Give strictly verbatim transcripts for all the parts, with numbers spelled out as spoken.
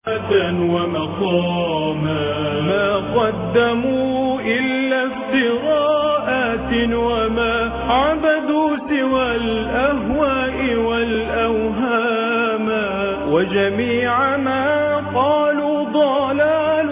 ومقاما ما قدموا إلا افتراءات وما عبدوا سوى الأهواء والأوهام وجميع ما قالوا ضلال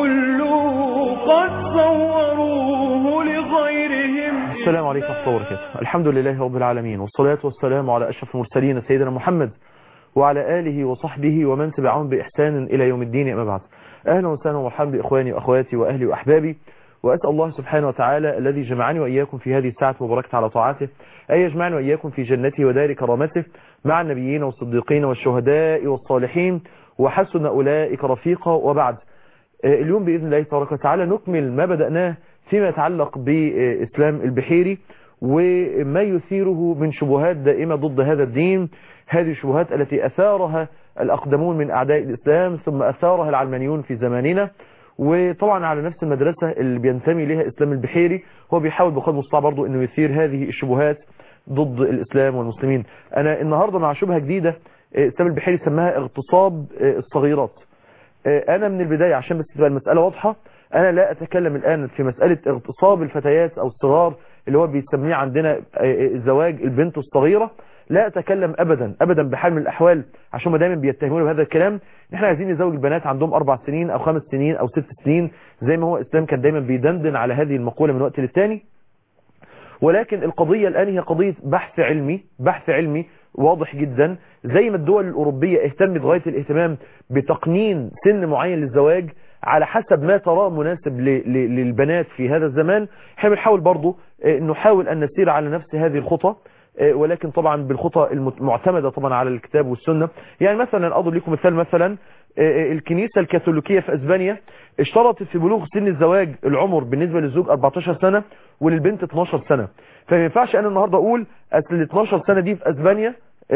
كله قد صوروه لغيرهم. السلام عليكم ورحمة الله وبركاته. الحمد لله رب العالمين، والصلاة والسلام على أشرف المرسلين سيدنا محمد وعلى آله وصحبه ومن تبعهم بإحسان إلى يوم الدين. أما بعد، أهلا وسهلا ومرحبا بإخواني وأخواتي وأهلي وأحبابي، وأسأل الله سبحانه وتعالى الذي جمعني وإياكم في هذه الساعة المباركة على طاعته أن يجمعني وإياكم في جنته ودار كرامته مع النبيين والصديقين والشهداء والصالحين وحسن أولئك رفيقا. وبعد، اليوم بإذن الله تبارك وتعالى نكمل ما بدأناه فيما يتعلق بإسلام البحيري وما يثيره من شبهات دائمة ضد هذا الدين، هذه الشبهات التي أثارها الأقدمون من أعداء الإسلام ثم أثارها العلمانيون في زماننا. وطبعا على نفس المدرسة اللي بينتمي لها إسلام البحيري هو بيحاول بقدر المستطاع برضه أنه يثير هذه الشبهات ضد الإسلام والمسلمين. أنا النهاردة مع شبهة جديدة إسلام البحيري سماها اغتصاب الصغيرات. أنا من البداية عشان بس تبقى المسألة واضحة، أنا لا أتكلم الآن في مسألة اغتصاب الفتيات أو الصغار اللي هو بيسميه عندنا زواج البنت الصغيرة. لا أتكلم أبدا أبدا بحال من الأحوال، عشان ما دايما بيتهمون بهذا الكلام. احنا عايزين نزوج البنات عندهم أربع سنين أو خمس سنين أو ست سنين زي ما هو الإسلام كان دايما بيدندن على هذه المقولة من وقت للتاني. ولكن القضية الآن هي قضية بحث علمي، بحث علمي واضح جدا. زي ما الدول الأوروبية اهتمت غاية الاهتمام بتقنين سن معين للزواج على حسب ما تراه مناسب للبنات في هذا الزمان، احنا بنحاول برضو نحاول أن نسير على نفس هذه الخطى، ولكن طبعا بالخطى المعتمدة طبعا على الكتاب والسنة. يعني مثلا أضرب لكم مثال، مثلا الكنيسة الكاثوليكية في أسبانيا اشترطت في بلوغ سن الزواج العمر بالنسبة للزوج أربعتاشر سنة وللبنت اتناشر سنة. فما ينفعش أنا النهاردة أقول أصل ال اتناشر سنة دي في أسبانيا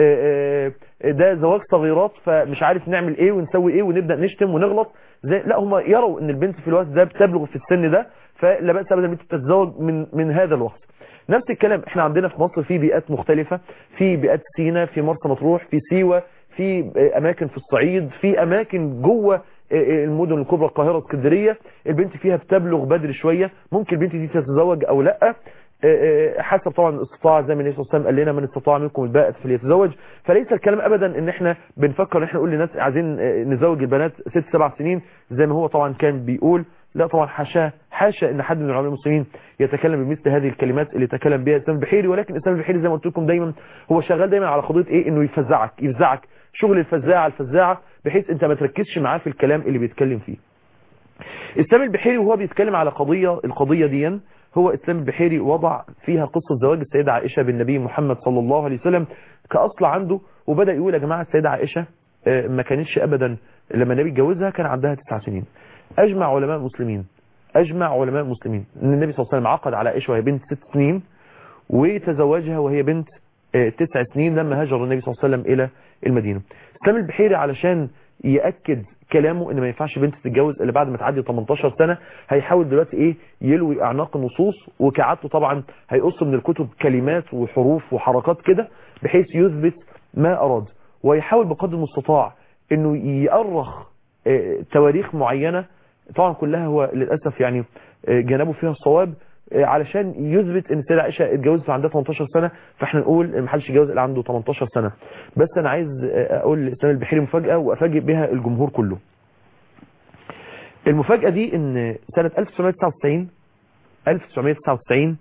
ده زواج صغيرات فمش عارف نعمل ايه ونسوي ايه ونبدأ نشتم ونغلط. زي لا، هم يروا ان البنت في الوقت ده بتبلغ في السن ده، فلا بأس ابدا ان انت تتزوج من من هذا الوقت. نفس الكلام احنا عندنا في مصر في بيئات مختلفة، في بيئات سينا، في مرسى مطروح، في سيوة، في اماكن في الصعيد، في اماكن جوه المدن الكبرى القاهرة اسكندرية البنت فيها بتبلغ بدري شوية، ممكن البنت دي تتزوج او لا حسب طبعا الاستطاعة، زي ما النبي صلى الله عليه وسلم قال لنا من استطاع منكم الباءة فليتزوج. فليس الكلام ابدا ان احنا بنفكر ان احنا نقول للناس عايزين نزوج البنات ست سبع سنين زي ما هو طبعا كان بيقول. لا طبعا، حاشا حاشا ان حد من العلماء المسلمين يتكلم بمثل هذه الكلمات اللي تكلم بها اسلام البحيري. ولكن اسلام البحيري زي ما قلت لكم دايما هو شغال دايما على قضيه ايه، انه يفزعك يفزعك شغل الفزاعه الفزاعه بحيث انت ما تركزش معاه في الكلام اللي بيتكلم فيه. اسلام البحيري وهو بيتكلم على قضيه القضيه دي، هو اسلام البحيري وضع فيها قصه زواج السيده عائشه بالنبي محمد صلى الله عليه وسلم كاصل عنده، وبدا يقول يا جماعه السيده عائشه ما كانتش ابدا لما النبي اتجوزها كان عندها تسع سنين. اجمع علماء المسلمين اجمع علماء المسلمين ان النبي صلى الله عليه وسلم عقد على عائشه وهي بنت ست سنين وتزوجها وهي بنت تسع سنين لما هاجر النبي صلى الله عليه وسلم الى المدينه. اسلام البحيري علشان ياكد كلامه ان ما ينفعش بنت تتجوز الا بعد ما تعدي تمنتاشر سنة، هيحاول دلوقتي ايه يلوي اعناق النصوص، وكعادته طبعا هيقص من الكتب كلمات وحروف وحركات كده بحيث يثبت ما اراد، ويحاول بقدر المستطاع انه يأرخ تواريخ معينة طبعا كلها هو للأسف يعني جانبه فيها الصواب، علشان يثبت ان السيدة عائشة اتجوزت عندها تمنتاشر سنة، فاحنا نقول ما حدش يتجوز الا عنده تمنتاشر سنة. بس انا عايز اقول لاسلام البحيري مفاجأة وافاجئ بها الجمهور كله. المفاجأة دي ان سنة ألف وتسعمية تسعة وتسعين ألف وتسعمية تسعة وتسعين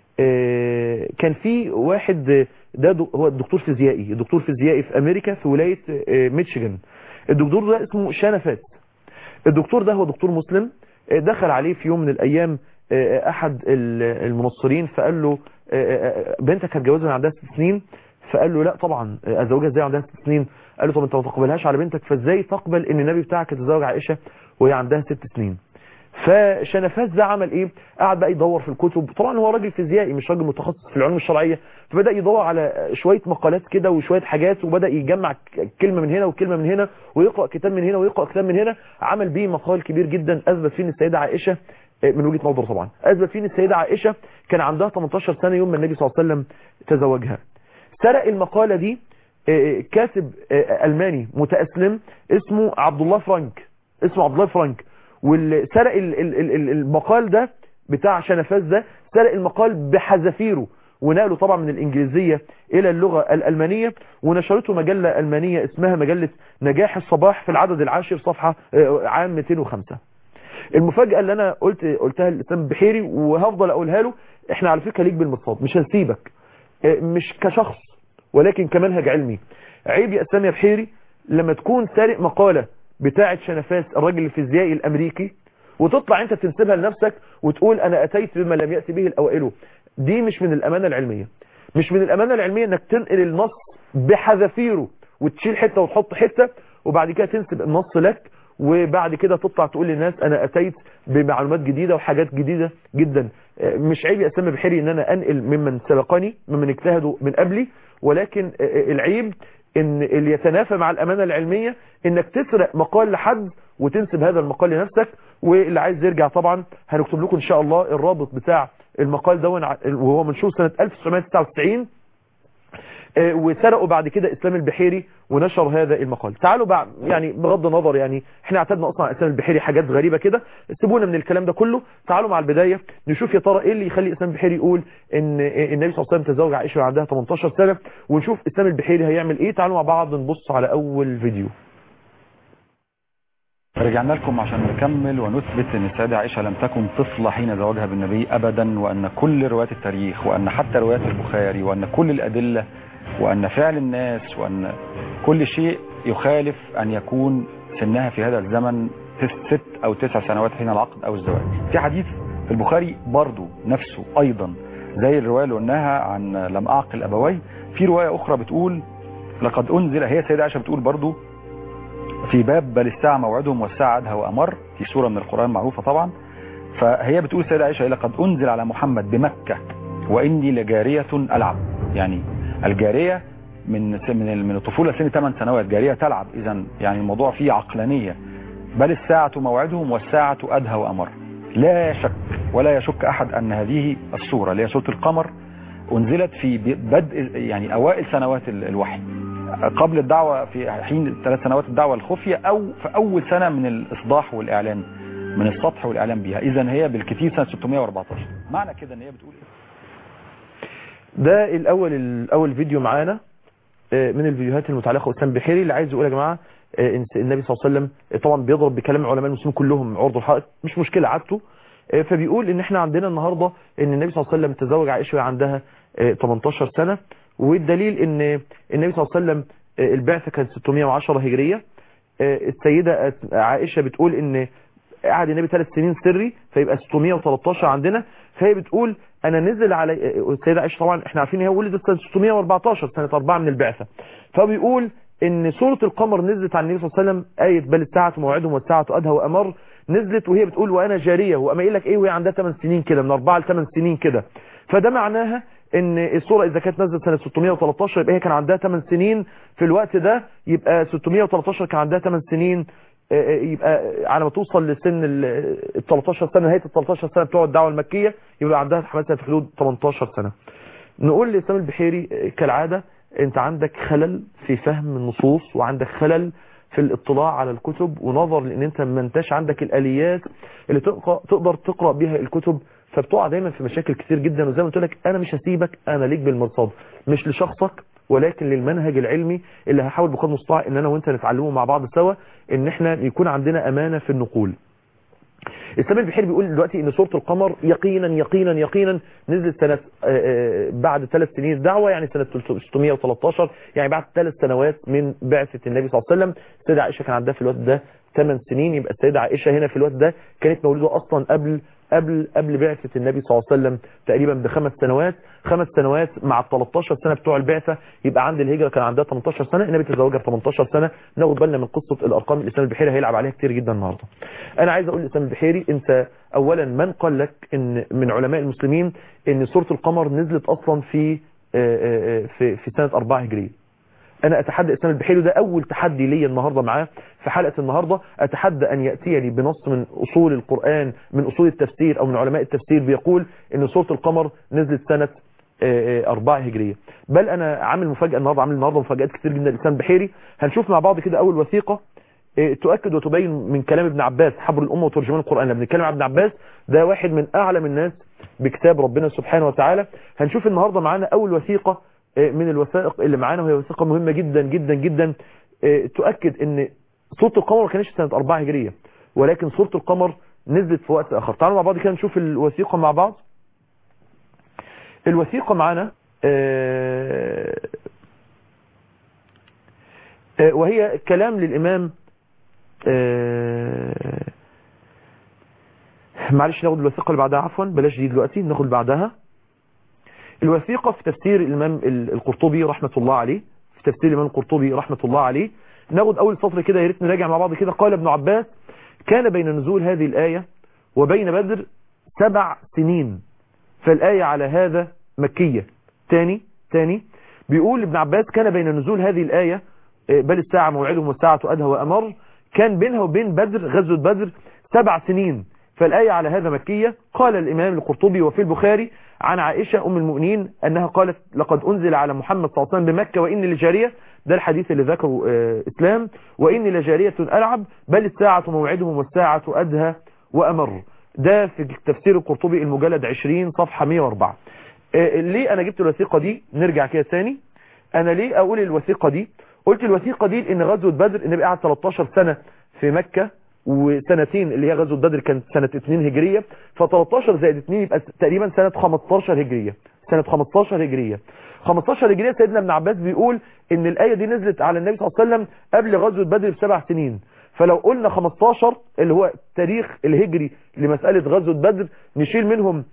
كان في واحد ده هو الدكتور فيزيائي دكتور فيزيائي في امريكا في ولاية ميشيغان. الدكتور ده اسمه شانفات. الدكتور ده هو دكتور مسلم، دخل عليه في يوم من الايام احد المنصرين فقال له بنتك هتجوزها عندها ست سنين؟ فقال له لا طبعا ازوجها ازاي عندها ست سنين؟ قال له طب انت ما تقبلهاش على بنتك، فازاي تقبل ان النبي بتاعك يتزوج عائشة وهي عندها ست سنين؟ فشنفاس ده عمل ايه؟ قعد بقى يدور في الكتب، طبعا هو راجل فيزيائي مش راجل متخصص في العلوم الشرعيه، فبدا يدور على شويه مقالات كده وشويه حاجات، وبدا يجمع كلمه من هنا وكلمه من هنا ويقرا كتاب من هنا ويقرا كتاب من هنا. عمل بيه مقال كبير جدا اثبت فيه ان السيده عائشه من وجهه نظره طبعا اثبت فيه ان السيده عائشه كان عندها تمنتاشر سنة يوم ما النبي صلى الله عليه وسلم تزوجها. سرق المقاله دي كاتب ألماني متأسلم اسمه عبد الله فرانك اسمه عبد الله فرانك واللي سرق المقال ده بتاع شنفاز ده، سرق المقال بحذافيره ونقله طبعا من الإنجليزية إلى اللغة الألمانية، ونشرته مجلة ألمانية اسمها مجلة نجاح الصباح في العدد العاشر صفحة عام مئتين وخمسة. المفاجأة اللي أنا قلت قلتها لإسلام البحيري وهفضل أقولها له، إحنا على فكرة ليك بالمرصاد، مش هنسيبك، مش كشخص ولكن كمنهج علمي. عيب يا إسلام يا بحيري لما تكون سارق مقالة بتاعة شنفاس الراجل الفيزيائي الأمريكي وتطلع أنت تنسبها لنفسك وتقول أنا أتيت بما لم يأتي به الأوائل. دي مش من الأمانة العلمية، مش من الأمانة العلمية انك تنقل النص بحذافيره وتشيل حتة وتحط حتة وبعد كده تنسب النص لك وبعد كده تطلع تقول للناس انا اتيت بمعلومات جديدة وحاجات جديدة جدا. مش عيب يا اسلام بحيري ان انا انقل ممن سبقني ممن اجتهدوا من قبلي، ولكن العيب ان اللي يتنافى مع الامانة العلمية انك تسرق مقال لحد وتنسب هذا المقال لنفسك. واللي عايز يرجع طبعا هنكتب لكم ان شاء الله الرابط بتاع المقال ده وهو منشور سنة ألف وتسعمائة وتسعة وتسعين، وسرقوا بعد كده اسلام البحيري ونشر هذا المقال. تعالوا بقى يعني بغض النظر يعني احنا اعتدنا اصلا على اسلام البحيري حاجات غريبة كده، سيبونا من الكلام ده كله. تعالوا مع البداية نشوف يا ترى ايه اللي يخلي اسلام البحيري يقول ان النبي صلى الله عليه وسلم تزوج عائشة عندها ثمانية عشر سنة، ونشوف اسلام البحيري هيعمل ايه. تعالوا مع بعض نبص على اول فيديو. رجعنا لكم عشان نكمل ونثبت ان السيدة عائشة لم تكن طفلة حين زواجها بالنبي ابدا، وان كل روايات التاريخ وان حتى روايات البخاري وان كل الادلة وان فعل الناس وان كل شيء يخالف ان يكون سنها في هذا الزمن ست او تسع سنوات حين العقد او الزواج. في حديث في البخاري برضو نفسه ايضا زي الرواية اللي قلناها عن لم اعقل ابوي، في رواية اخرى بتقول لقد انزل، هي السيدة عائشة بتقول برضو في باب بل الساعة موعدهم والساعة أدهى وأمر، في سورة من القرآن معروفة طبعا. فهي بتقول السيدة عائشة لقد أنزل على محمد بمكة وإني لجارية ألعب، يعني الجارية من من من الطفولة سن ثمان سنوات جارية تلعب، إذا يعني الموضوع فيه عقلانية. بل الساعة موعدهم والساعة أدهى وأمر. لا شك ولا يشك أحد أن هذه السورة اللي هي سورة القمر أنزلت في بدء يعني أوائل سنوات الوحي، قبل الدعوة في حين ثلاث سنوات الدعوة الخفية او في اول سنة من الاصداح والاعلان من السطح والاعلان بها. اذا هي بالكثير سنة ستمائة واربعتاشر. معنى كده ان هي بتقول ايه؟ ده الاول الاول فيديو معانا من الفيديوهات المتعلقة باسلام البحيري. اللي عايز يقول يا جماعة ان النبي صلى الله عليه وسلم طبعا بيضرب بكلام علماء المسلمين كلهم عرض الحائط، مش مشكلة عادته. فبيقول ان احنا عندنا النهاردة ان النبي صلى الله عليه وسلم تزوج عائشة عندها ثمانية عشر سنة، والدليل ان النبي صلى الله عليه وسلم البعثة كانت ستمائة وعشرة هجرية. السيدة عائشة بتقول ان قعد النبي ثلاث سنين سري فيبقى ستمائة وثلاثة عشر عندنا. فهي بتقول انا نزل علي السيدة عائشة، طبعا احنا عارفين هي ولدت سنة ستمائة وأربعة عشر سنة أربعة من البعثة. فبيقول ان سورة القمر نزلت على النبي صلى الله عليه وسلم آية بل الساعة موعدهم والساعة أدهى وأمر، نزلت وهي بتقول وانا جارية، وأما يقول لك ايه وهي عندها ثمان سنين كده، من أربعة ل ثمان سنين كده. فده معناها ان الصورة اذا كانت نزلت سنة ستمائة وثلاثة عشر يبقى هي كان عندها ثمان سنين في الوقت ده، يبقى ستمائة وثلاثة عشر كان عندها ثمان سنين، يبقى على ما توصل لسن ال ثلاثة عشر سنة نهاية ال ثلاثة عشر سنة بتوع الدعوة المكية يبقى عندها حماسة في حدود ثمانية عشر سنة. نقول لإسلام البحيري كالعادة انت عندك خلل في فهم النصوص وعندك خلل في الاطلاع على الكتب، ونظر لان انت ما انتش عندك الاليات اللي تقدر تقرأ بها الكتب، فبتقع دايما في مشاكل كتير جدا. وزي ما قلت لك انا مش هسيبك، انا ليك بالمرصاد، مش لشخصك ولكن للمنهج العلمي اللي هحاول بقدر المستطاع ان انا وانت نتعلمه مع بعض سوا، ان احنا يكون عندنا امانة في النقول. اسلام البحيري بيقول دلوقتي ان سورة القمر يقينا يقينا يقينا نزلت سنة بعد ثلاث سنين دعوة، يعني سنة ستمائة وثلاثة عشر، يعني بعد ثلاث سنوات من بعثة النبي صلى الله عليه وسلم. السيدة عائشة كان عندها في الوقت ده ثمان سنين، يبقى السيدة عائشة هنا في الوقت ده كانت مولودة اصلا قبل قبل قبل بعثة النبي صلى الله عليه وسلم تقريبا بخمس سنوات، خمس سنوات مع ال ثلاثة عشر سنة بتوع البعثة، يبقى عند الهجرة كان عندها ثمانية عشر سنة، النبي تزوجها ب ثمانية عشر سنة. ناخد بالنا من قصة الارقام اللي الاسلام البحيري هيلعب عليها كتير جدا النهارده. انا عايز اقول للاسلام البحيري انت اولا من قال لك ان من علماء المسلمين ان سورة القمر نزلت اصلا في في في سنة أربعة هجرية؟ انا اتحدى اسلام البحيري، ده اول تحدي لي النهاردة معاه في حلقة النهاردة، اتحدى ان يأتيني بنص من اصول القرآن من اصول التفسير او من علماء التفسير بيقول ان سورة القمر نزلت سنة أربعة هجرية. بل أنا عامل مفاجأة النهاردة، عامل النهاردة مفاجآت كتير جدا لإسلام بحيري. هنشوف مع بعض كده أول وثيقة تؤكد وتبين من كلام ابن عباس حبر الأمة وترجمان القرآن. لما بنتكلم عن ابن عباس ده واحد من أعلم الناس بكتاب ربنا سبحانه وتعالى. هنشوف النهاردة معانا أول وثيقة من الوثائق اللي معانا، وهي وثيقة مهمة جدا جدا جدا تؤكد ان سورة القمر ما كانتش سنة أربعة هجرية، ولكن سورة القمر نزلت في وقت آخر. تعالوا مع بعض كده نشوف الوثيقة مع بعض. الوثيقة معانا وهي كلام للإمام، معلش ناخد الوثيقة اللي بعدها، عفوا بلاش دي دلوقتي، ناخد بعدها. الوثيقة في تفسير الإمام القرطبي رحمة الله عليه، في تفسير الإمام القرطبي رحمة الله عليه. ناخد أول سطر كده، يا ريت نراجع مع بعض كده. قال ابن عباس: كان بين نزول هذه الآية وبين بدر سبع سنين، فالآية على هذا مكية. تاني تاني بيقول ابن عباس: كان بين نزول هذه الآية بل الساعة موعدهم والساعة أدهى وأمر، كان بينها وبين بدر غزوة بدر سبع سنين، فالآية على هذا مكية. قال الإمام القرطبي: وفي البخاري عن عائشة أم المؤمنين أنها قالت: لقد أنزل على محمد صلى الله عليه وسلم بمكة وإني لجارية، ده الحديث اللي ذكره آه إسلام، وإني لجارية ألعب بل الساعة موعدهم والساعة أدهى وأمر، ده في تفسير القرطبي المجلد عشرين صفحة مئة وأربعة. آه ليه أنا جبت الوثيقة دي؟ نرجع كده ثاني. أنا ليه أقول الوثيقة دي؟ قلت الوثيقة دي لأن غزوة بدر النبي قعد ثلاثة عشر سنة في مكة، وسنتين اللي هي غزوة بدر كانت سنة اثنين هجرية، ف13 زائد اثنين يبقى تقريبا سنة خمستاشر هجرية. سنة خمستاشر هجرية خمستاشر هجرية سيدنا ابن عباس بيقول ان الآية دي نزلت على النبي صلى الله عليه وسلم قبل غزوة بدر بسبع سنين. فلو قلنا خمستاشر اللي هو التاريخ الهجري لمسألة غزوة بدر نشيل منهم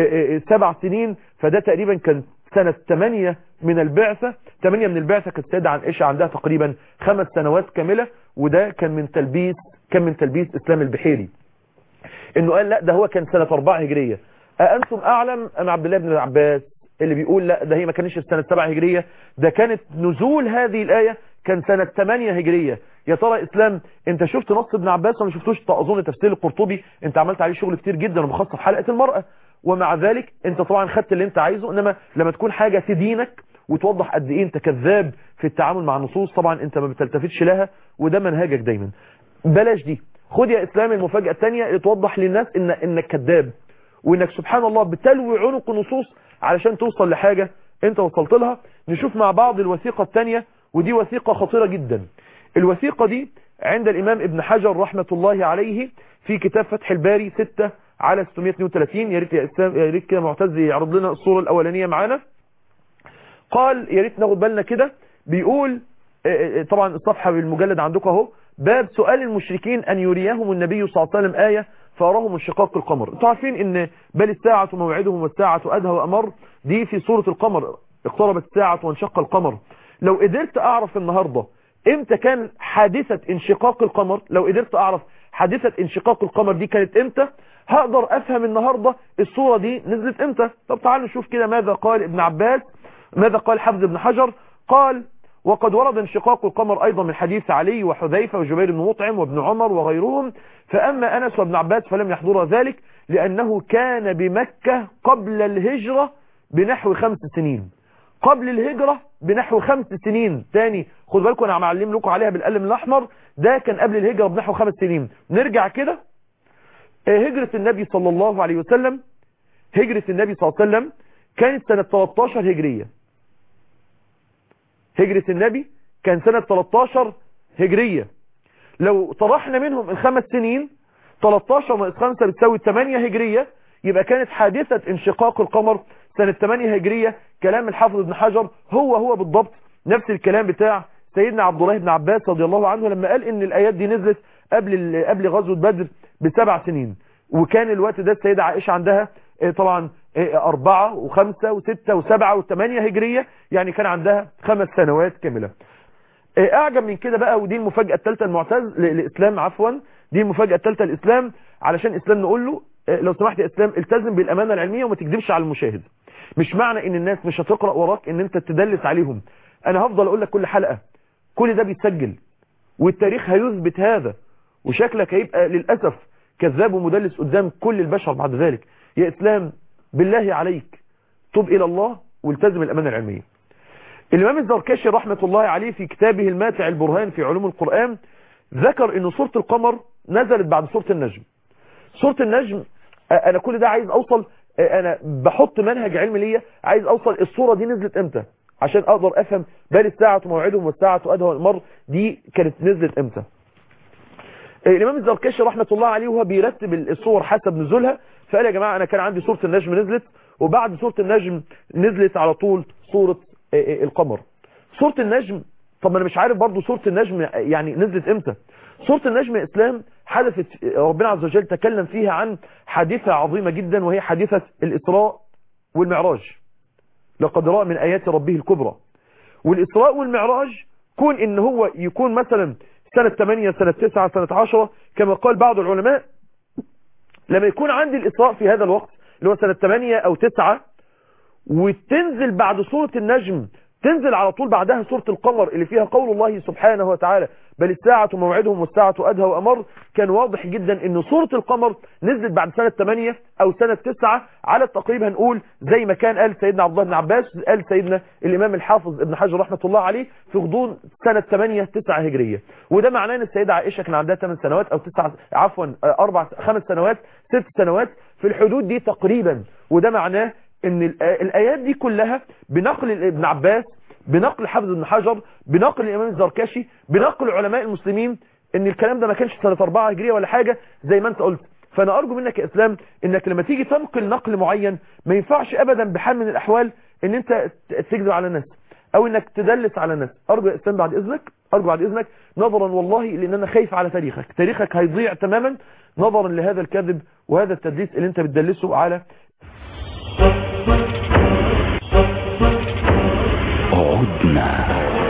سبع سنين، فده تقريبا كان سنة ثمانية من البعثة. ثمانية من البعثة كانت السيدة عائشة عندها تقريبا خمس سنوات كاملة، وده كان من تلبيس كان من تلبيس إسلام البحيري انه قال لا ده هو كان سنة أربعة هجرية. أأنتم أعلم أم عبد الله بن عباس اللي بيقول لا ده هي ما كانش سنة سبعة هجرية، ده كانت نزول هذه الآية كان سنة ثمانية هجرية. يا ترى إسلام انت شفت نص ابن عباس وما شفتوش؟ اظن تفسير القرطبي انت عملت عليه شغل كتير جدا وبخاصة في حلقة المرأة، ومع ذلك انت طبعا خدت اللي انت عايزه. انما لما تكون حاجة تدينك وتوضح قد ايه انت كذاب في التعامل مع النصوص، طبعا انت ما بتلتفتش لها، وده منهجك دايما. بلاش دي، خد يا اسلام المفاجأة الثانية اللي توضح للناس ان انك كذاب، وانك سبحان الله بتلوي عنق النصوص علشان توصل لحاجة انت وصلت لها. نشوف مع بعض الوثيقة الثانية، ودي وثيقة خطيرة جدا. الوثيقة دي عند الامام ابن حجر رحمة الله عليه في كتاب فتح الباري ستة على ستمئة واثنين وثلاثين. يا ريت يا اسلام، يا ريت كده معتز يعرض لنا الصورة الاولانية معانا. قال يا ريت ناخد بالنا كده، بيقول طبعا الصفحة بالمجلد عندكم اهو، باب سؤال المشركين أن يريهم النبي صلى الله عليه وسلم آية فأراهم انشقاق القمر. انتوا عارفين ان بل الساعة موعدهم والساعة أدهى وأمر، دي في سورة القمر، اقتربت الساعة وانشق القمر. لو قدرت أعرف النهاردة امتى كان حادثة انشقاق القمر، لو قدرت أعرف حادثة انشقاق القمر دي كانت امتى، هقدر أفهم النهاردة السورة دي نزلت امتى. طب تعالوا نشوف كده ماذا قال ابن عباس، ماذا قال حافظ ابن حجر. قال: وقد ورد انشقاق القمر أيضا من حديث علي وحذيفة وجبير بن مطعم وابن عمر وغيرهم، فأما أنس وابن عباس فلم يحضر ذلك لأنه كان بمكة قبل الهجرة بنحو خمس سنين. قبل الهجرة بنحو خمس سنين. تاني خد بالكم أنا معلم لكم عليها بالقلم الأحمر، ده كان قبل الهجرة بنحو خمس سنين. نرجع كده، هجرة النبي صلى الله عليه وسلم هجرة النبي صلى الله عليه وسلم كانت سنة ثلاثة عشر هجرية. هجرة النبي كان سنة ثلاثة عشر هجرية. لو طرحنا منهم الخمس سنين، ثلاثة عشر ناقص خمسة بتساوي ثمانية هجرية، يبقى كانت حادثة انشقاق القمر سنة ثمانية هجرية. كلام الحافظ ابن حجر هو هو بالضبط نفس الكلام بتاع سيدنا عبد الله بن عباس رضي الله عنه لما قال ان الايات دي نزلت قبل قبل غزوة بدر بسبع سنين، وكان الوقت ده السيدة عائشة عندها طبعا أربعة وخمسة وستة وسبعة وثمانية هجرية، يعني كان عندها خمس سنوات كاملة. أعجب من كده بقى، ودي المفاجأة الثالثة المعتز للإسلام، عفوا دي المفاجأة الثالثة للإسلام، علشان إسلام نقول له لو سمحت يا إسلام التزم بالأمانة العلمية وما تكذبش على المشاهد. مش معنى إن الناس مش هتقرأ وراك إن أنت تدلس عليهم. أنا هفضل أقول لك كل حلقة كل ده بيتسجل، والتاريخ هيثبت هذا، وشكلك هيبقى للأسف كذاب ومدلس قدام كل البشر بعد ذلك. يا إسلام بالله عليك تب إلى الله والتزم الأمانة العلمية. الإمام الزركشي رحمة الله عليه في كتابه الماتع البرهان في علوم القرآن ذكر أن سورة القمر نزلت بعد سورة النجم. سورة النجم أنا كل ده عايز أوصل، أنا بحط منهج علمي ليا، عايز أوصل الصورة دي نزلت إمتى عشان أقدر أفهم بل الساعة موعدهم والساعة أدهى المر دي كانت نزلت إمتى. الإمام الزركشي رحمة الله عليه وهو بيرتب الصور حسب نزولها فقال يا جماعة أنا كان عندي سورة النجم نزلت، وبعد سورة النجم نزلت على طول سورة القمر. سورة النجم، طب أنا مش عارف برضو سورة النجم يعني نزلت إمتى. سورة النجم إسلام حدثت ربنا عز وجل تكلم فيها عن حادثة عظيمة جدا وهي حادثة الإسراء والمعراج. لقد رأى من آيات ربه الكبرى. والإسراء والمعراج كون إن هو يكون مثلا سنة ثمانية سنة تسعة سنة عشرة كما قال بعض العلماء، لما يكون عندي الإسراء في هذا الوقت اللي هو سنة ثمانية أو تسعة وتنزل بعد سورة النجم تنزل على طول بعدها سورة القمر اللي فيها قول الله سبحانه وتعالى بل الساعة موعدهم والساعة أدهى وأمر، كان واضح جدا ان سورة القمر نزلت بعد سنة ثمانية او سنة تسعة على التقريب، هنقول زي ما كان قال سيدنا عبد الله بن عباس، قال سيدنا الامام الحافظ ابن حجر رحمة الله عليه في غضون سنة ثمانية تسعة هجرية. وده معناه ان السيدة عائشة كان عندها ثمان سنوات او تسعة عفوا اربع خمس سنوات ست سنوات في الحدود دي تقريبا. وده معناه ان الايات دي كلها بنقل ابن عباس، بنقل حافظ ابن حجر، بنقل الامام الزركشي، بنقل علماء المسلمين، ان الكلام ده ما كانش سنة أربعة هجرية ولا حاجة زي ما انت قلت. فانا ارجو منك يا اسلام انك لما تيجي تنقل نقل معين ما ينفعش ابدا بحال من الاحوال ان انت تكذب على الناس او انك تدلس على الناس. ارجو يا اسلام بعد اذنك، ارجو بعد اذنك نظرا والله لان انا خايف على تاريخك، تاريخك هيضيع تماما نظرا لهذا الكذب وهذا التدليس اللي انت بتدلسه على عدنا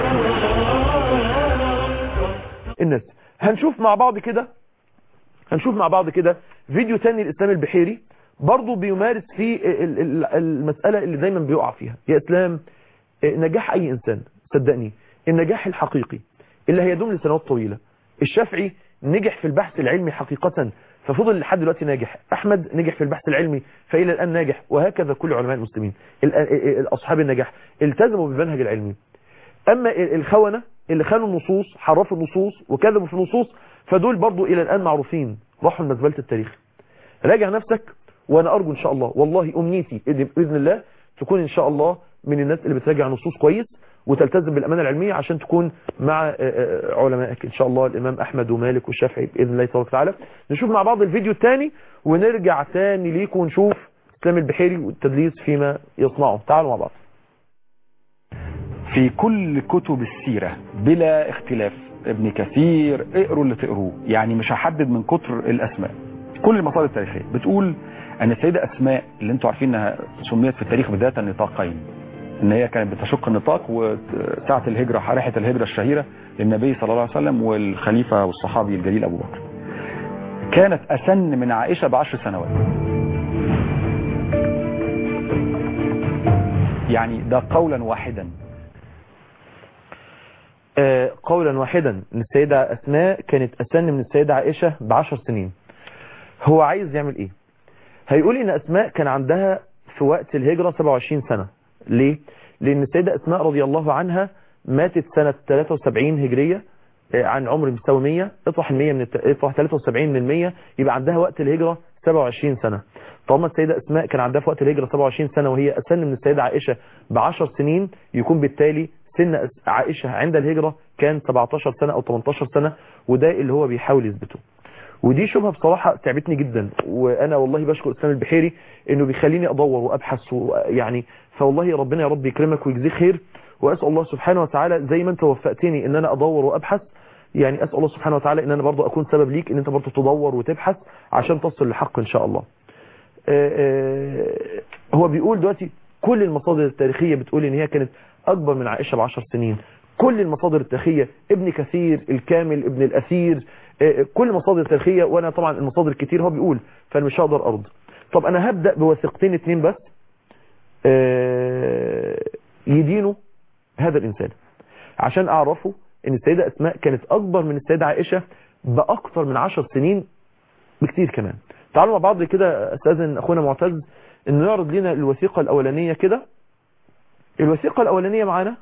الناس. هنشوف مع بعض كده هنشوف مع بعض كده فيديو تاني لإسلام البحيري برضو بيمارس في المسألة اللي دايما بيقع فيها. يا إسلام نجاح أي إنسان صدقني النجاح الحقيقي اللي هيدوم لسنوات طويلة. الشافعي نجح في البحث العلمي حقيقة ففضل لحد دلوقتي ناجح، أحمد نجح في البحث العلمي فإلى الآن ناجح، وهكذا كل علماء المسلمين أصحاب النجاح التزموا بالمنهج العلمي. أما الخونة اللي خانوا النصوص حرفوا النصوص وكذبوا في النصوص فدول برضو إلى الآن معروفين راحوا لمزبلة التاريخ. راجع نفسك وأنا أرجو إن شاء الله والله أمنيتي بإذن الله تكون إن شاء الله من الناس اللي بتراجع نصوص كويس وتلتزم بالأمانة العلمية عشان تكون مع علمائك إن شاء الله الإمام أحمد ومالك والشافعي بإذن الله تبارك وتعالى. نشوف مع بعض الفيديو الثاني ونرجع ثاني ليكم ونشوف إسلام البحيري والتدليس فيما يصنعه. تعالوا مع بعض. في كل كتب السيرة بلا اختلاف ابن كثير اقروا اللي تقروه، يعني مش هحدد من كتر الأسماء، كل المصادر التاريخية بتقول أن السيدة أسماء اللي انتوا عارفين أنها سميت في التاريخ بذات النطاقين، ان هي كانت بتشق النطاق وساعة الهجرة رحلة الهجرة الشهيرة للنبي صلى الله عليه وسلم والخليفة والصحابي الجليل أبو بكر، كانت أسن من عائشة بعشر سنوات. يعني ده قولا واحدا آه قولا واحدا ان السيدة أسماء كانت أسن من السيدة عائشة بعشر سنين. هو عايز يعمل ايه؟ هيقول ان أسماء كان عندها في وقت الهجرة سبعة وعشرين سنة. ليه؟ لأن السيدة أسماء رضي الله عنها ماتت سنة ثلاثة وسبعين هجرية عن عمر بيساوي مية، اطرح المية من الت... اطرح ثلاثة وسبعين من المية يبقى عندها وقت الهجرة سبعة وعشرين سنة. طالما السيدة أسماء كان عندها في وقت الهجرة سبعة وعشرين سنة وهي أسن من السيدة عائشة بعشر سنين، يكون بالتالي سن عائشة عند الهجرة كان سبعتاشر سنة أو تمنتاشر سنة، وده اللي هو بيحاول يثبته. ودي شبهة بصراحة تعبتني جدا، وأنا والله بشكر إسلام البحيري إنه بيخليني أدور وأبحث ويعني فوالله ربنا يا رب يكرمك ويجزيك خير. وأسأل الله سبحانه وتعالى زي ما أنت وفقتني إن أنا أدور وأبحث، يعني أسأل الله سبحانه وتعالى إن أنا برضو أكون سبب ليك إن أنت برضو تدور وتبحث عشان تصل لحق إن شاء الله. آآ آآ هو بيقول دلوقتي كل المصادر التاريخية بتقول إن هي كانت أكبر من عائشة بعشر سنين. كل المصادر التاريخية ابن كثير الكامل ابن الأثير كل المصادر التاريخية، وانا طبعا المصادر الكتير هو بيقول فانا مش هقدر ارض. طب انا هبدأ بوثيقتين اتنين بس يدينوا هذا الانسان عشان اعرفوا ان السيدة اسماء كانت اكبر من السيدة عائشة باكثر من عشر سنين بكتير كمان. تعالوا مع بعض كده استاذن اخونا معتز انه يعرض لنا الوثيقة الاولانية كده الوثيقة الأولانية معانا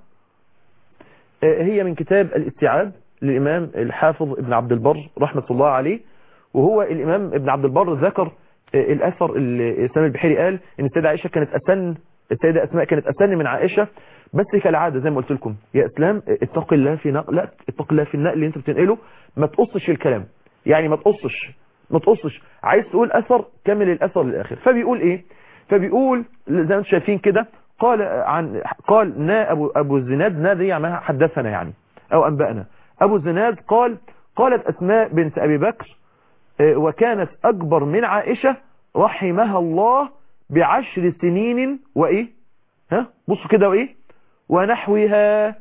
هي من كتاب الاستيعاب للإمام الحافظ ابن عبد البر رحمة الله عليه. وهو الإمام ابن عبد البر ذكر الأثر اللي سامي البحيري قال إن السيدة عائشة كانت أسن السيدة أسماء كانت أسن من عائشة، بس كالعادة زي ما قلت لكم يا إسلام اتق الله في نقل لا اتق الله في النقل اللي أنت بتنقله، ما تقصش الكلام، يعني ما تقصش ما تقصش عايز تقول أثر كمل الأثر للآخر. فبيقول إيه؟ فبيقول زي ما انتم شايفين كده، قال عن قال نا أبو أبو الزناد نادي معناها حدثنا يعني أو أنبأنا. أبو الزناد قال قالت أسماء بنت أبي بكر وكانت أكبر من عائشة رحمها الله بعشر سنين وإيه ها بصوا كده وإيه ونحوها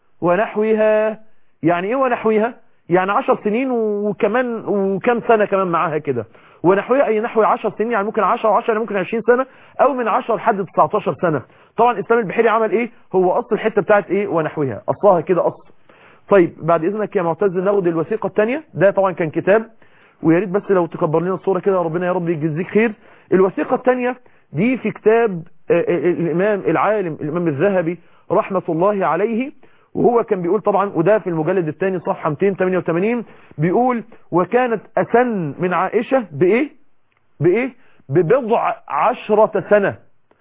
ونحوها يعني إيه ونحوها يعني عشر سنين وكمان وكم سنة كمان معاها كده. ونحوها أي نحو عشر سنين يعني ممكن عشر وعشر يعني ممكن عشرين سنة أو من عشر لحد تسعتاشر سنة. طبعا إسلام البحيري عمل إيه؟ هو أصل الحتة بتاعت إيه ونحوها أصلها كده أصل. طيب بعد إذنك يا معتز ناخد الوثيقة الثانية. ده طبعا كان كتاب ويا ريت بس لو تكبر لنا الصورة كده ربنا يا رب يجزيك خير. الوثيقة الثانية دي في كتاب الإمام العالم الإمام الذهبي رحمة الله عليه، وهو كان بيقول طبعا وده في المجلد الثاني صفحة مئتين وثمانية وثمانين بيقول وكانت أسن من عائشة بإيه بإيه ببضع عشرة سنة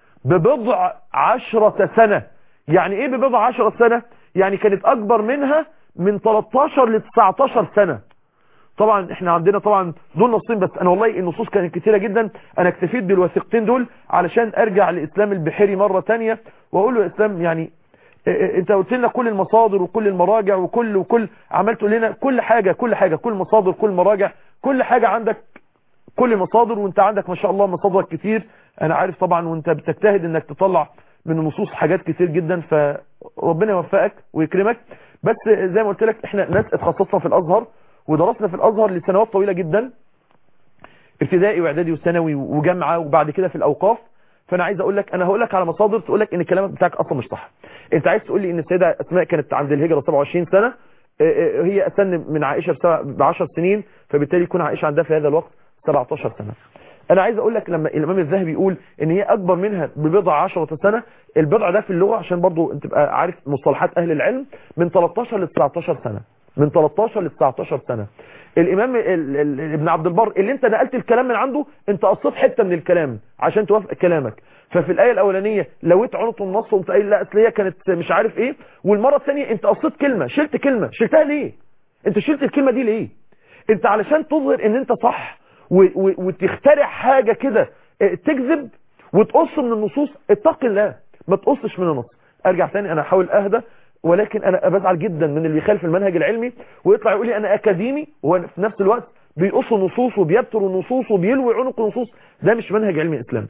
ببضع عشرة سنة. يعني إيه ببضع عشرة سنة؟ يعني كانت أكبر منها من تلتاشر ل تسعتاشر سنة. طبعا احنا عندنا طبعا دول نصين بس انا والله النصوص كانت كتيرة جدا، انا اكتفيت بالوثيقتين دول علشان ارجع لإسلام البحيري مرة تانية واقول له اسلام يعني انت قلت لنا كل المصادر وكل المراجع وكل وكل عملت لنا كل حاجة كل حاجة كل مصادر كل مراجع كل حاجة عندك كل المصادر، وانت عندك ما شاء الله مصادر كتير انا عارف طبعا، وانت بتجتهد انك تطلع من النصوص حاجات كتير جدا فربنا يوفقك ويكرمك. بس زي ما قلت لك احنا ناس اتخصصنا في الازهر ودرسنا في الازهر لسنوات طويلة جدا ابتدائي واعدادي وثانوي وجامعة وبعد كده في الاوقاف. فانا عايز اقول لك انا هقول لك على مصادر تقول لك ان الكلام بتاعك اصلا مش صح. انت عايز تقول لي ان السيدة اسماء كانت عند الهجرة سبعة وعشرين سنة، هي اسن من عائشة ب عشر سنين، فبالتالي يكون عائشة عندها في هذا الوقت سبعتاشر سنة. انا عايز اقول لك لما الامام الذهبي يقول ان هي اكبر منها ببضع عشرة سنة، البضع ده في اللغة عشان برضو انت تبقى عارف مصطلحات اهل العلم من تلتاشر ل تسعتاشر سنة من تلتاشر ل تسعتاشر سنة. الامام ابن عبد البر اللي انت نقلت الكلام من عنده انت قصيت حتة من الكلام عشان توافق كلامك. ففي الايه الاولانيه لويت عنق النص وانت قايل لا اصل هي كانت مش عارف ايه، والمره الثانيه انت قصيت كلمه شلت كلمه شلتها ليه؟ انت شلت الكلمه دي ليه؟ انت علشان تظهر ان انت صح وتخترع حاجه كده تكذب وتقص من النصوص. اتق الله ما تقصش من النص. ارجع ثاني انا احاول اهدى، ولكن انا بزعل جدا من اللي يخالف المنهج العلمي ويطلع يقول لي انا اكاديمي وهو في نفس الوقت بيقص نصوص وبيبتر النصوص وبيلوي عنق النصوص. ده مش منهج علمي اسلامي.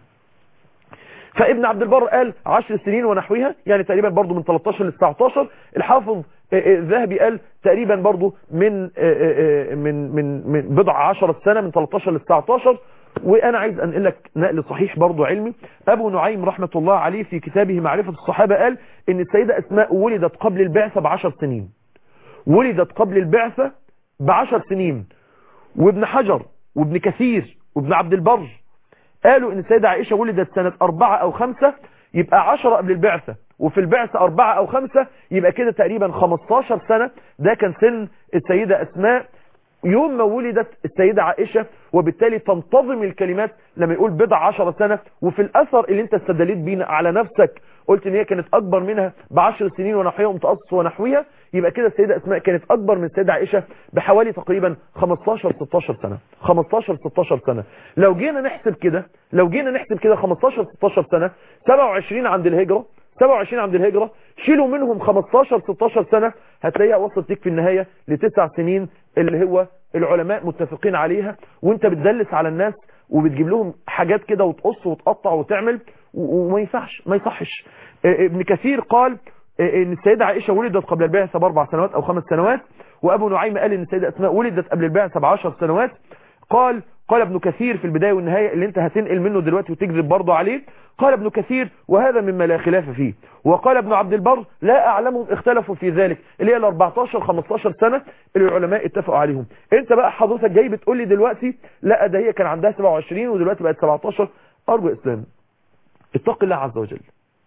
فابن عبد البر قال عشر سنين ونحوها يعني تقريبا برضو من تلتاشر ل تسعتاشر. الحافظ الذهبي قال تقريبا برضو من من من من بضع عشرة سنة من تلتاشر ل تسعتاشر. وانا عايز انقل لك نقل صحيح برضو علمي. ابو نعيم رحمة الله عليه في كتابه معرفة الصحابة قال ان السيدة اسماء ولدت قبل البعثة بعشر سنين ولدت قبل البعثة بعشر سنين. وابن حجر وابن كثير وابن عبد البر قالوا ان السيدة عائشة ولدت سنة أربعة أو خمسة، يبقى عشرة قبل البعثة وفي البعثة أربعة أو خمسة، يبقى كده تقريبا خمستاشر سنة. ده كان سن السيدة أسماء يوم ما ولدت السيدة عائشة، وبالتالي تنتظم الكلمات لما يقول بضع عشر سنة. وفي الأثر اللي انت استدلت بيه على نفسك قلت ان هي كانت أكبر منها بعشر سنين ونحوها ومتقصص ونحوها، يبقى كده السيدة أسماء كانت أكبر من السيدة عائشة بحوالي تقريبا خمستاشر ستاشر سنة خمستاشر ستاشر سنة. لو جينا نحسب كده لو جينا نحسب كده خمستاشر ستاشر سنة، سبعة وعشرين عند الهجرة سبعة وعشرين عند الهجرة شيلوا منهم خمستاشر ستاشر سنة، هتلاقيها وصلت ليك في النهاية لتسع سنين اللي هو العلماء متفقين عليها. وانت بتدلس على الناس وبتجيب لهم حاجات كده وتقص وتقطع وتعمل وما ينفعش ما يصحش. ابن كثير قال ان السيدة عائشة ولدت قبل البعثة باربع سنوات او خمس سنوات. وابو نعيم قال ان السيدة اسماء ولدت قبل البعثة بعشر سنوات. قال قال ابن كثير في البداية والنهاية اللي انت هتنقل منه دلوقتي وتكذب برضه عليه، قال ابن كثير وهذا مما لا خلاف فيه. وقال ابن عبد البر لا اعلمهم اختلفوا في ذلك، اللي هي ال أربعتاشر خمستاشر سنة اللي العلماء اتفقوا عليهم. انت بقى حضرتك جاي بتقول لي دلوقتي لا ده هي كان عندها سبعة وعشرين ودلوقتي بقت سبعتاشر. ارجو اسلام اتق الله عز وجل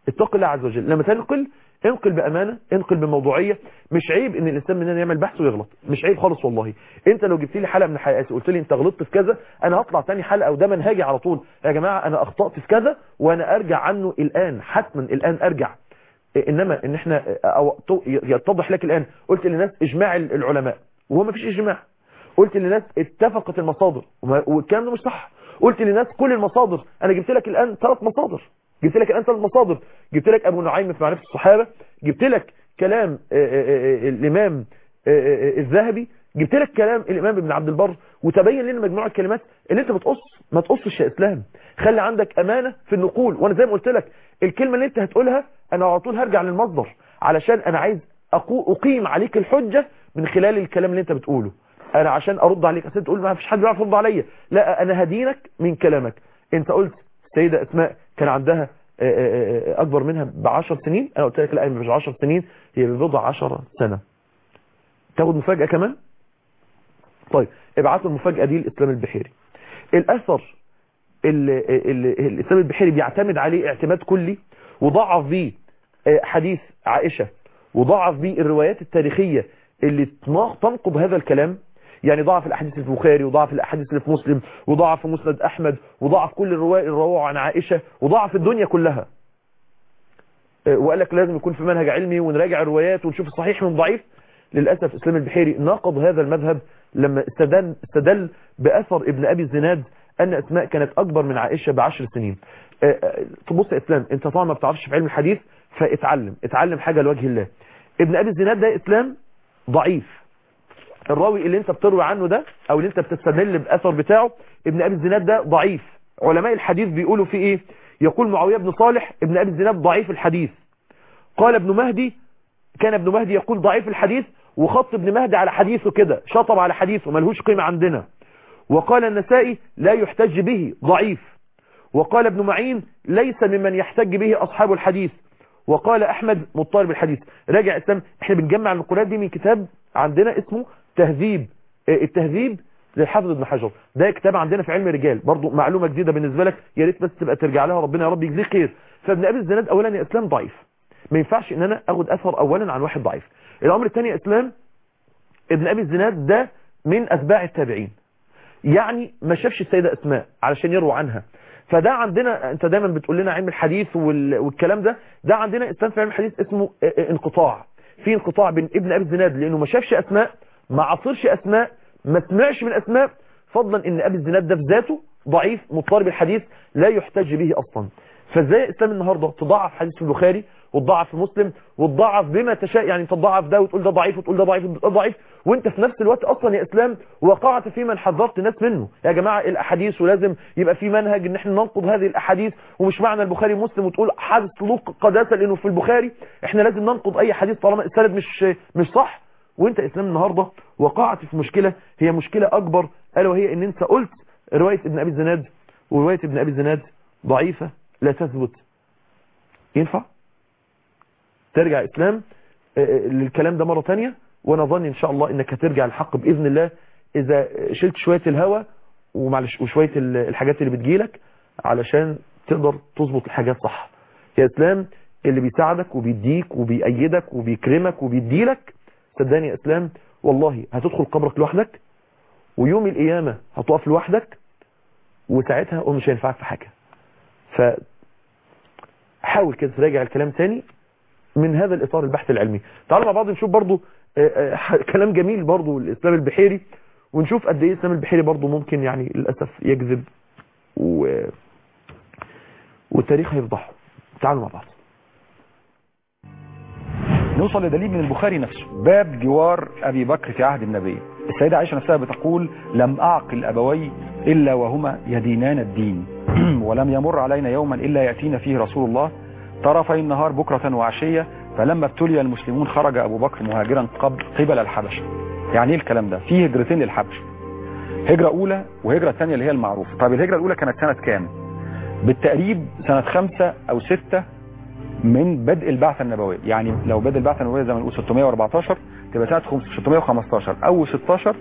اتق الله عز وجل. لما تنقل انقل بأمانة، انقل بموضوعية. مش عيب ان الانسان مننا يعمل بحث ويغلط، مش عيب خالص والله. انت لو جبت لي حلقة من حلقاتي قلت لي انت غلطت في كذا، انا هطلع تاني حلقة وده منهجي على طول، يا جماعة انا اخطأت في كذا وانا ارجع عنه الان، حتما الان ارجع. انما ان احنا أو يتضح لك الان قلت للناس اجماع العلماء وهو ما فيش اجماع، قلت للناس اتفقت المصادر والكلام ده مش صح، قلت للناس كل المصادر. انا جبت لك الان ثلاث مصادر، جبت لك الان ثلاث مصادر، جبت لك ابو نعيم في معرفة الصحابة، جبت لك كلام الامام الذهبي، جبت لك كلام الامام ابن عبد البر، وتبين لنا مجموعة الكلمات اللي انت بتقص ما تقصش يا اسلام. خلي عندك امانة في النقول. وانا زي ما قلت لك الكلمة اللي انت هتقولها انا على طول هرجع للمصدر، علشان انا عايز اقيم عليك الحجة من خلال الكلام اللي انت بتقوله. انا عشان ارد عليك عشان تقول ما فيش حد بيعرف يرد عليا، لا انا هدينك من كلامك. انت قلت السيدة اسماء كان عندها اكبر منها بعشر سنين، انا قلت لك لا مش عشر سنين، هي ببضع عشر سنة. تاخد مفاجأة كمان؟ طيب ابعتوا المفاجأة دي لإسلام البحيري. الاثر اللي الإسلام البحيري بيعتمد عليه اعتماد كلي، وضعف بيه حديث عائشة، وضعف بيه الروايات التاريخية اللي تنقض هذا الكلام. يعني ضعف الاحاديث اللي في البخاري، وضعف الاحاديث اللي في مسلم، وضعف في مسند احمد، وضعف كل الرواية اللي رواه عن عائشة، وضعف الدنيا كلها. وقال لك لازم يكون في منهج علمي ونراجع الروايات ونشوف الصحيح من ضعيف. للأسف إسلام البحيري ناقض هذا المذهب لما استدل, استدل بأثر ابن أبي الزناد أن أسماء كانت أكبر من عائشة بعشر سنين. تبص يا إسلام أنت طبعا ما بتعرفش في علم الحديث، فاتعلم اتعلم حاجة لوجه الله. ابن أبي الزناد ده إسلام ضعيف. الراوي اللي انت بتروي عنه ده او اللي انت بتستدل بأثر بتاعه ابن أبي الزناد ده ضعيف. علماء الحديث بيقولوا فيه ايه؟ يقول معاوية بن صالح ابن أبي الزناد ضعيف الحديث. قال ابن مهدي، كان ابن مهدي يقول ضعيف الحديث، وخط ابن مهدي على حديثه كده، شطب على حديثه ملهوش قيمة عندنا. وقال النسائي لا يحتج به ضعيف. وقال ابن معين ليس ممن يحتج به أصحاب الحديث. وقال أحمد مضطرب الحديث. راجع اسلام، احنا بنجمع النقولات دي من كتاب عندنا اسمه تهذيب التهذيب للحافظ ابن حجر. ده كتاب عندنا في علم الرجال، برضو معلومة جديدة بالنسبة لك، يا ريت بس تبقى ترجع لها، ربنا يا رب يجزيه خير. فابن أبي الزناد اولا يا اسلام ضعيف، ما ينفعش ان انا اخد اثر اولا عن واحد ضعيف. الامر الثاني يا اسلام، ابن أبي الزناد ده من اتباع التابعين، يعني ما شافش السيدة اسماء علشان يروى عنها. فده عندنا، انت دايما بتقول لنا علم الحديث والكلام ده، ده عندنا اسلام في علم الحديث اسمه انقطاع. في انقطاع بين ابن أبي الزناد لانه ما شافش اسماء، ما عاصرش اسماء، ما سمعش من اسماء، فضلا ان ابي الزناد ده في ذاته ضعيف مضطرب الحديث لا يحتج به اصلا. فازاي اسلام النهارده تضعف حديث في البخاري وتضعف في مسلم وتضعف بما تشاء، يعني تضعف ده وتقول ده ضعيف وتقول ده ضعيف وتقول ده ضعيف، وانت في نفس الوقت اصلا يا اسلام وقعت في من حذرت الناس منه. يا جماعه الاحاديث ولازم يبقى في منهج ان احنا ننقض هذه الاحاديث، ومش معنى البخاري ومسلم وتقول حادث سلوك قداسه لانه في البخاري احنا لازم ننقض اي حديث طالما السند مش مش صح. وانت اسلام النهارده وقعت في مشكله، هي مشكله اكبر، الا وهي ان انت قلت روايه ابن ابي الزناد وروايه ابن ابي الزناد ضعيفه لا تثبت. ينفع ترجع اسلام للكلام ده مرة تانية؟ وانا ظني ان شاء الله انك هترجع الحق باذن الله اذا شلت شوية الهوى ومعلش وشوية الحاجات اللي بتجيلك علشان تقدر تظبط الحاجات صح. يا اسلام اللي بيساعدك وبيديك وبيأيدك وبيكرمك وبيديلك، صدقني يا اسلام والله هتدخل قبرك لوحدك، ويوم القيامة هتقف لوحدك، وساعتها هو مش هينفعك في حاجة. ف حاول كده تراجع الكلام تاني من هذا الإطار البحث العلمي. تعالوا مع بعض نشوف برضو آآ آآ كلام جميل برضو الإسلام البحيري، ونشوف قد ايه الإسلام البحيري برضو ممكن يعني للأسف يكذب و... والتاريخ هيفضحه. تعالوا مع بعض نوصل لدليل من البخاري نفسه، باب جوار أبي بكر في عهد النبي. السيدة عائشة نفسها بتقول لم أعقل أبوي إلا وهما يدينان الدين ولم يمر علينا يوما إلا يأتينا فيه رسول الله طرفي النهار بكرة وعشية، فلما ابتلي المسلمون خرج أبو بكر مهاجرا قبل الحبشة. يعني ايه الكلام ده؟ فيه هجرتين للحبشة، هجرة أولى وهجرة ثانية اللي هي المعروفة. طيب الهجرة الأولى كانت سنة كام؟ بالتقريب سنة خمسة أو ستة من بدء البعثة النبوية. يعني لو بدء البعثة النبوية زي ما نقول ستمائة وأربعتاشر تبقى سنة ستمائة وخمستاشر أو ستاشر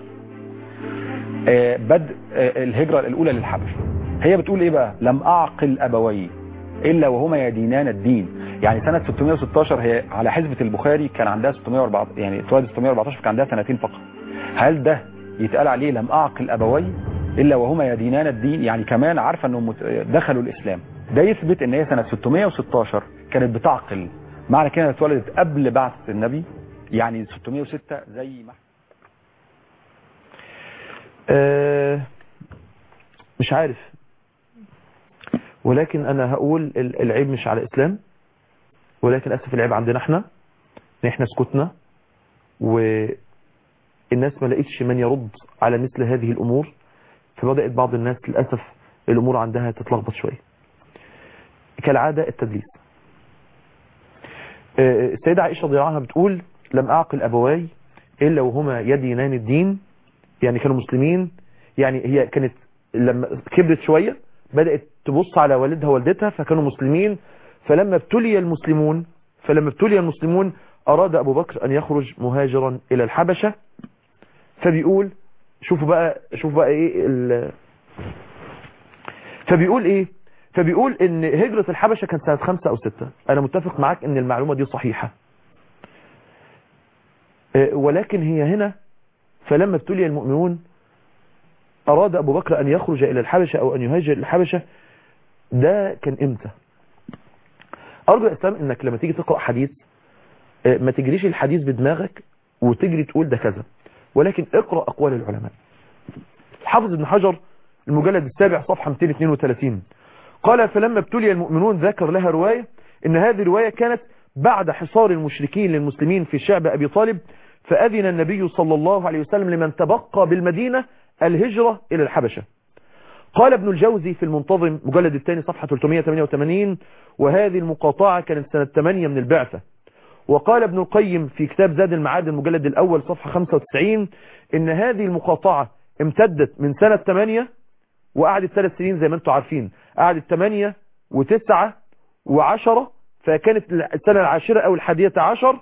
بدء الهجرة الأولى للحبشة. هي بتقول إيه بقى؟ لم أعقل أبوي، إلا وهما يدينان الدين. يعني سنة ستمائة وستاشر هي على حسبة البخاري كان عندها ستمائة وأربعة عشر، يعني اتولدت ستمائة وأربعة عشر، كان عندها سنتين فقط. هل ده يتقال عليه لم أعقل أبوي إلا وهما يدينان الدين؟ يعني كمان عارفة أنهم دخلوا الإسلام. ده يثبت أن هي سنة ستمائة وستاشر كانت بتعقل. معنى كده اتولدت قبل بعث النبي، يعني ستمائة وستة زي ما أه مش عارف، ولكن انا هقول العيب مش على الاسلام، ولكن اسف العيب عندنا احنا، ان احنا سكتنا والناس ما لقيتش من يرد على مثل هذه الامور، فبدأت بعض الناس للأسف الامور عندها تتلخبط شوية. كالعادة التدليس. السيدة عائشة رضي الله عنها بتقول لم أعقل أبواي إلا وهما يدينان الدين، يعني كانوا مسلمين. يعني هي كانت لما كبرت شوية بدأت تبص على والدها ووالدتها فكانوا مسلمين. فلما ابتلي المسلمون فلما ابتلي المسلمون أراد أبو بكر أن يخرج مهاجرا إلى الحبشة. فبيقول شوفوا بقى شوفوا بقى إيه ال... فبيقول إيه فبيقول إن هجرة الحبشة كانت سنة خمسة أو ستة. أنا متفق معاك إن المعلومة دي صحيحة، ولكن هي هنا فلما ابتلي المؤمنون أراد أبو بكر أن يخرج إلى الحبشة أو أن يهاجر إلى الحبشة. ده كان إمتى؟ أرجو يا إسلام إنك لما تيجي تقرأ حديث ما تجريش الحديث بدماغك وتجري تقول ده كذا، ولكن اقرأ أقوال العلماء. حافظ ابن حجر المجلد السابع صفحة مئتين واثنين وثلاثين قال فلما ابتلي المؤمنون ذكر لها رواية إن هذه الرواية كانت بعد حصار المشركين للمسلمين في شعب أبي طالب، فأذن النبي صلى الله عليه وسلم لمن تبقى بالمدينة الهجرة إلى الحبشة. قال ابن الجوزي في المنتظم مجلد الثاني صفحة ثلاثمائة وثمانية وثمانين وهذه المقاطعة كانت سنة ثمانية من البعثة. وقال ابن القيم في كتاب زاد المعاد المجلد الأول صفحة خمسة وتسعين إن هذه المقاطعة امتدت من سنة ثمانية وقعدت ثلاث سنين زي ما انتم عارفين، قعدت ثمانية وتسعة وعشرة، فكانت السنة العاشرة أو الحادية عشر.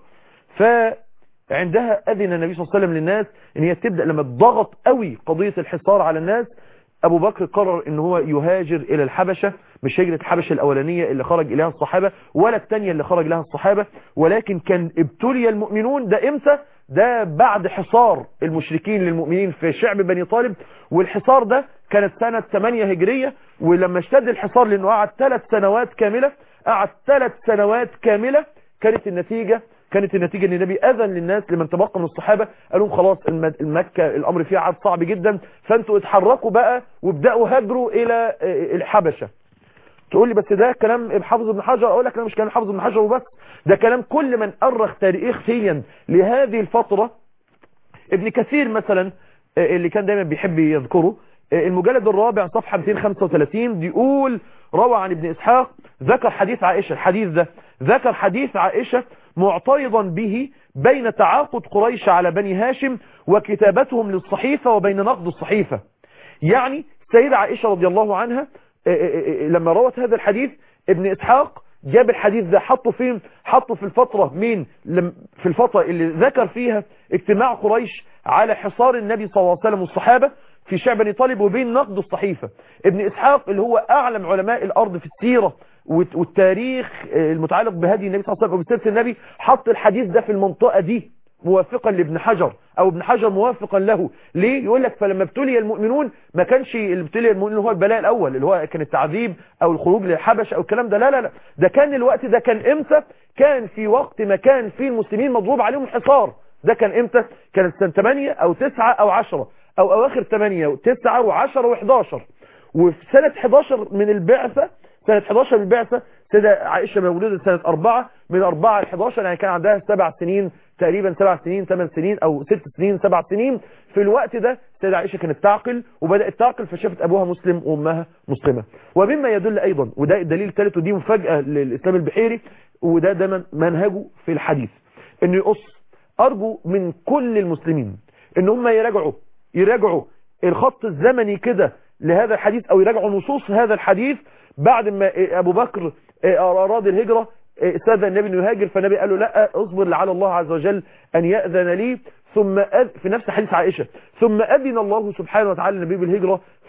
فعندها أذن النبي صلى الله عليه وسلم للناس إن هي تبدأ لما تضغط قوي قضية الحصار على الناس. أبو بكر قرر إن هو يهاجر إلى الحبشة، مش هجرة الحبشة الأولانية اللي خرج إليها الصحابة ولا الثانية اللي خرج لها الصحابة، ولكن كان ابتلي المؤمنون. ده إمتى؟ ده بعد حصار المشركين للمؤمنين في شعب بني طالب، والحصار ده كانت سنة ثمانية هجرية. ولما اشتد الحصار لأنه قعد ثلاث سنوات كاملة قعد ثلاث سنوات كاملة كانت النتيجة كانت النتيجة ان النبي اذن للناس لمن تبقى من الصحابة، قالوا خلاص المكة الامر فيها عاد صعب جدا، فانتوا اتحركوا بقى وابدأوا هاجروا الى الحبشة. تقول لي بس ده كلام حافظ ابن حجر، اقول لك لا مش كلام حافظ ابن حجر وبس، ده كلام كل من أرخ تاريخيا لهذه الفترة. ابن كثير مثلا اللي كان دايما بيحب يذكره المجلد الرابع صفحة مئتين وخمسة وثلاثين بيقول روى عن ابن إسحاق ذكر حديث عائشة. الحديث ده ذكر حديث عائشة معترضا به بين تعاقد قريش على بني هاشم وكتابتهم للصحيفة وبين نقد الصحيفة. يعني السيدة عائشة رضي الله عنها لما روت هذا الحديث ابن إسحاق جاب الحديث ده حطه فين؟ حطه في الفترة مين؟ في الفترة اللي ذكر فيها اجتماع قريش على حصار النبي صلى الله عليه وسلم والصحابة في شعب بني طالب وبين نقد الصحيفة. ابن إسحاق اللي هو أعلم علماء الأرض في السيرة والتاريخ المتعلق بهدي النبي صلى الله عليه وسلم وبسيرة النبي حط الحديث ده في المنطقة دي موافقا لابن حجر او ابن حجر موافقا له. ليه؟ يقول لك فلما ابتلي المؤمنون ما كانش ابتلي المؤمنون اللي هو البلاء الاول اللي هو كان التعذيب او الخروج للحبش او الكلام ده، لا لا لا ده كان الوقت ده كان امتى؟ كان في وقت ما كان فيه المسلمين مضروب عليهم الحصار. ده كان امتى؟ كانت سنة ثمانية او تسعة او عشرة او اواخر ثمانية وتسعة وعشرة وحداشر. وفي سنة حداشر من البعثة سنة حداشر من البعثة سيدة عائشة مولودة سنة أربعة من أربعة لحداشر، يعني كان عندها سبع سنين تقريبا، سبع سنين ثمان سنين أو ست سنين سبع سنين. في الوقت ده سيدة عائشة كانت تعقل وبدأت تعقل فشافت أبوها مسلم وأمها مسلمة. ومما يدل أيضا وده الدليل الثالث ودي مفاجأة للإسلام البحيري وده ده منهجه في الحديث إنه يقص. أرجو من كل المسلمين إن هم يراجعوا يراجعوا الخط الزمني كده لهذا الحديث أو يراجعوا نصوص هذا الحديث. بعد ما أبو بكر أراد الهجرة استاذن النبي انه يهاجر، فالنبي قال له لا اصبر لعل الله عز وجل ان يأذن لي. ثم أذ... في نفس حديث عائشة ثم أذن الله سبحانه وتعالى النبي بالهجرة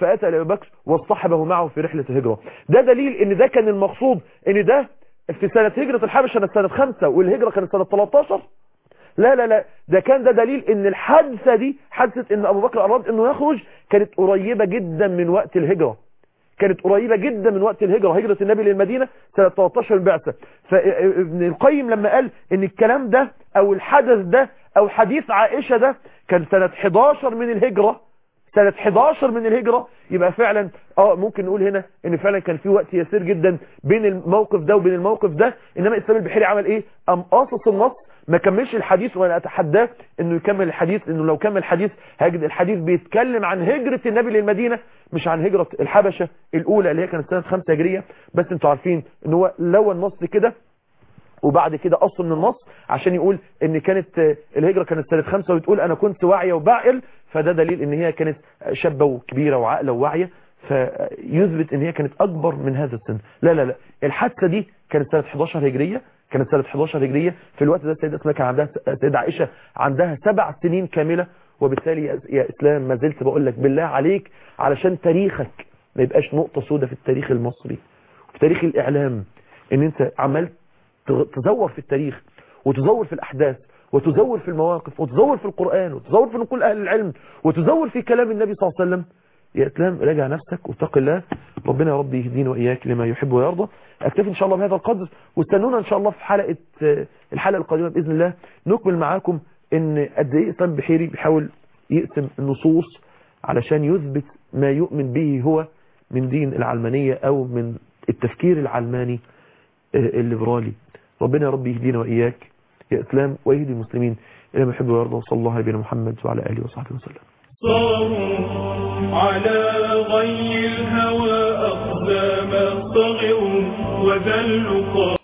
فأتى إلى أبي بكر واصطحبه معه في رحلة الهجرة. ده دليل ان ده كان المقصود، ان ده في سنة هجرة الحبشة كانت سنة خمسة والهجرة كانت سنة تلتاشر. لا لا لا ده كان ده دليل ان الحادثة دي، حادثة ان ابو بكر اراد انه يخرج، كانت قريبة جدا من وقت الهجرة، كانت قريبة جدا من وقت الهجرة، هجرة النبي للمدينة سنة تلتاشر البعثة. فابن القيم لما قال ان الكلام ده او الحدث ده او حديث عائشة ده كان سنة حداشر من الهجرة، سنة حداشر من الهجرة، يبقى فعلا اه ممكن نقول هنا ان فعلا كان في وقت يسير جدا بين الموقف ده وبين الموقف ده. انما اسلام البحيري عمل ايه؟ قام قاصص النص، ما كملش الحديث، وانا اتحداه انه يكمل الحديث، انه لو كمل الحديث هيجد الحديث بيتكلم عن هجرة النبي للمدينة مش عن هجرة الحبشة الاولى اللي هي كانت سنة خمسة هجرية. بس انتوا عارفين ان هو لو النص كده وبعد كده قص من النص عشان يقول ان كانت الهجرة كانت سنة خمسة، وتقول انا كنت واعية وبعقل، فده دليل ان هي كانت شابة وكبيرة وعاقلة وواعية، فيثبت ان هي كانت اكبر من هذا السن. لا لا لا الحادثة دي كانت سنة حداشر هجرية، كانت سنة حداشر هجرية. في الوقت ده السيدة اسماء كان عندها، السيدة عائشة عندها سبع سنين كاملة. وبالتالي يا اسلام ما زلت بقول لك بالله عليك علشان تاريخك ما يبقاش نقطة سودة في التاريخ المصري وفي تاريخ الاعلام، ان انت عمال تزور في التاريخ وتزور في الأحداث وتزور في المواقف وتزور في القرآن وتزور في نقول أهل العلم وتزور في كلام النبي صلى الله عليه وسلم. يا إسلام راجع نفسك واتق الله، ربنا يا رب يهدينا وإياك لما يحب ويرضى. أكتفي إن شاء الله بهذا القدر، واستنونا إن شاء الله في حلقة الحلقة القادمة بإذن الله نكمل معاكم إن قد إيه إسلام بحيري بيحاول يقسم النصوص علشان يثبت ما يؤمن به هو من دين العلمانية أو من التفكير العلماني الليبرالي. ربنا يا رب يهدينا وإياك يا إسلام ويهدي المسلمين إلى ما يحب ويرضى. وصلى الله على نبينا محمد وعلى آله وصحبه وسلم. صاروا على غي الهوى أقدام صغروا وذلوا